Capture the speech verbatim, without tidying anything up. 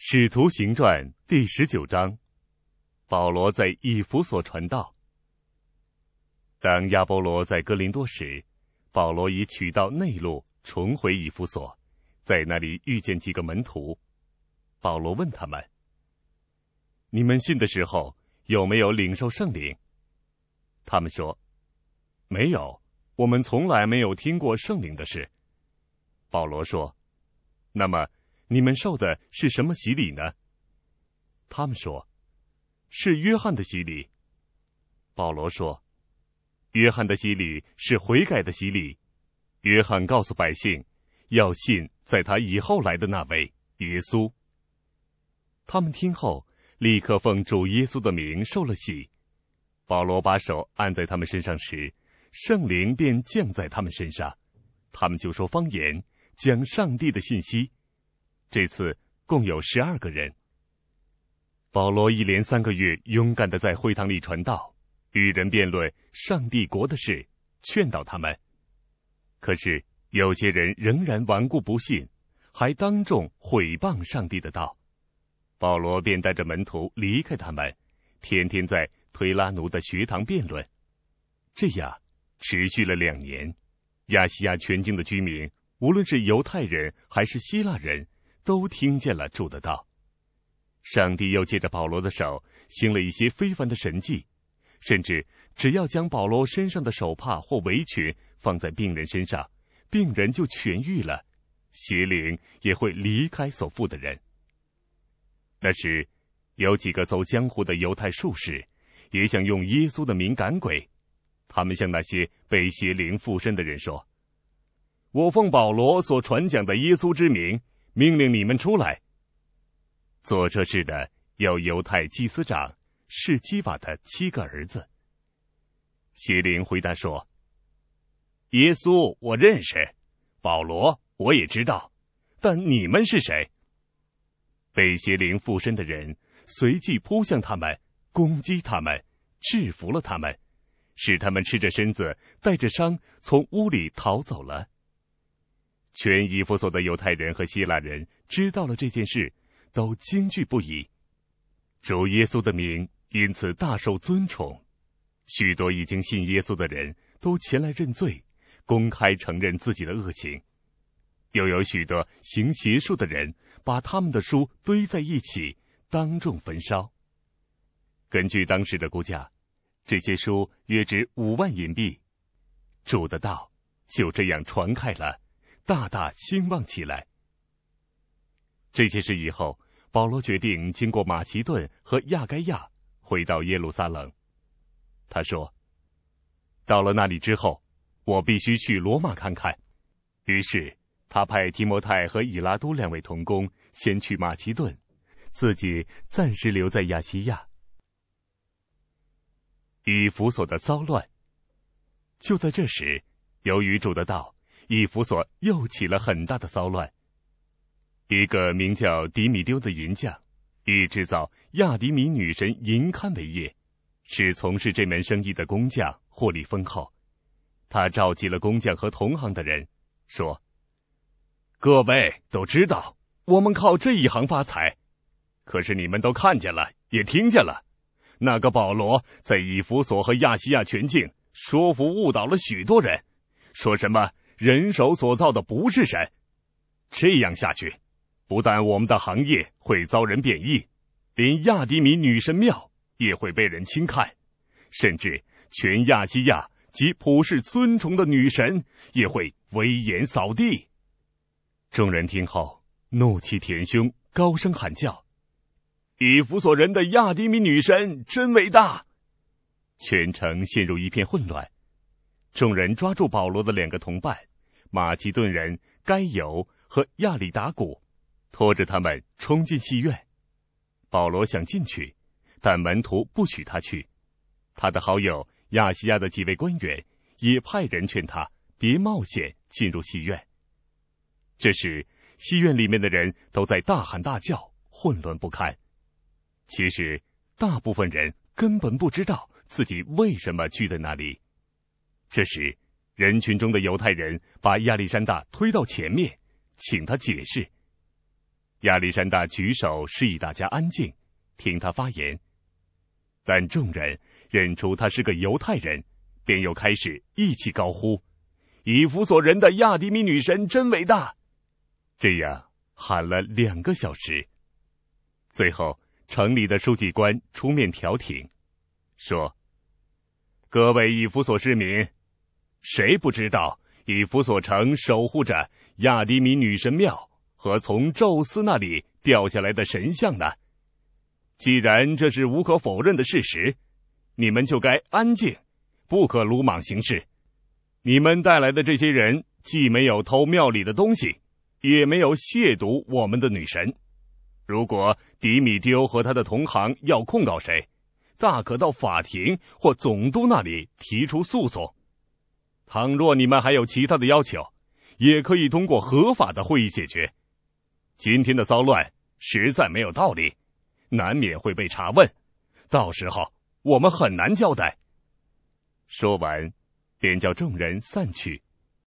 使徒行传第十九章，保罗在以弗所传道。当亚波罗在哥林多时，保罗已取道内路重回以弗所，在那里遇见几个门徒。保罗问他们：你们信的时候有没有领受圣灵？他们说：没有，我们从来没有听过圣灵的事。保罗说：那么你们受的是什么洗礼呢？他们说：是约翰的洗礼。保罗说：约翰的洗礼是悔改的洗礼。约翰告诉百姓，要信在他以后来的那位耶稣。他们听后，立刻奉主耶稣的名受了洗。保罗把手按在他们身上时，圣灵便降在他们身上，他们就说方言，讲上帝的信息。这次共有十二个人。保罗一连三个月勇敢地在会堂里传道，与人辩论上帝国的事，劝导他们。可是有些人仍然顽固不信，还当众毁谤上帝的道。保罗便带着门徒离开他们，天天在推拉奴的学堂辩论。这样持续了两年。亚细亚全境的居民，无论是犹太人还是希腊人，都听见了主的道。上帝又借着保罗的手行了一些非凡的神迹，甚至只要将保罗身上的手帕或围裙放在病人身上，病人就痊愈了，邪灵也会离开所附的人。那时有几个走江湖的犹太术士也想用耶稣的名赶鬼，他们向那些被邪灵附身的人说：我奉保罗所传讲的耶稣之名，命令你们出来。做这事的有犹太祭司长是基法的七个儿子。邪灵回答说：耶稣我认识，保罗我也知道，但你们是谁？被邪灵附身的人随即扑向他们，攻击他们，制服了他们，使他们赤着身子带着伤从屋里逃走了。全以弗所的犹太人和希腊人知道了这件事，都惊惧不已。主耶稣的名因此大受尊崇，许多已经信耶稣的人都前来认罪，公开承认自己的恶行。又有许多行邪术的人把他们的书堆在一起，当众焚烧。根据当时的估价，这些书约值五万银币。主的道就这样传开了，大大兴旺起来。这些事以后，保罗决定经过马其顿和亚该亚，回到耶路撒冷。他说：到了那里之后，我必须去罗马看看。于是他派提摩太和以拉都两位同工先去马其顿，自己暂时留在亚细亚。以弗所的骚乱。就在这时，由于主的道，以弗所又起了很大的骚乱。一个名叫迪米丢的银匠，以制造亚迪米女神银龛为业，使从事这门生意的工匠获利丰厚。他召集了工匠和同行的人，说：各位都知道我们靠这一行发财，可是你们都看见了，也听见了，那个保罗在以弗所和亚细亚全境说服误导了许多人，说什么人手所造的不是神。这样下去，不但我们的行业会遭人贬义，连亚迪米女神庙也会被人轻看，甚至全亚细亚及普世尊崇的女神也会危言扫地。众人听后怒气填胸，高声喊叫：以弗所人的亚迪米女神真伟大！全城陷入一片混乱。众人抓住保罗的两个同伴，马其顿人该犹和亚里达古，拖着他们冲进戏院。保罗想进去，但门徒不许他去。他的好友亚细亚的几位官员也派人劝他别冒险进入戏院。这时戏院里面的人都在大喊大叫，混乱不堪。其实大部分人根本不知道自己为什么聚在那里。这时人群中的犹太人把亚历山大推到前面，请他解释。 亚历山大举手示意大家安静，听他发言。但众人认出他是个犹太人，便又开始一起高呼：以弗所人的亚迪米女神真伟大！这样喊了两个小时。最后城里的书记官出面调停，说：各位以弗所市民，谁不知道以弗所城守护着亚迪米女神庙和从宙斯那里掉下来的神像呢？既然这是无可否认的事实，你们就该安静，不可鲁莽行事。你们带来的这些人既没有偷庙里的东西，也没有亵渎我们的女神。如果迪米丢和他的同行要控告谁，大可到法庭或总督那里提出诉讼。倘若你们还有其他的要求，也可以通过合法的会议解决。今天的骚乱实在没有道理，难免会被查问，到时候我们很难交代。说完，便叫众人散去。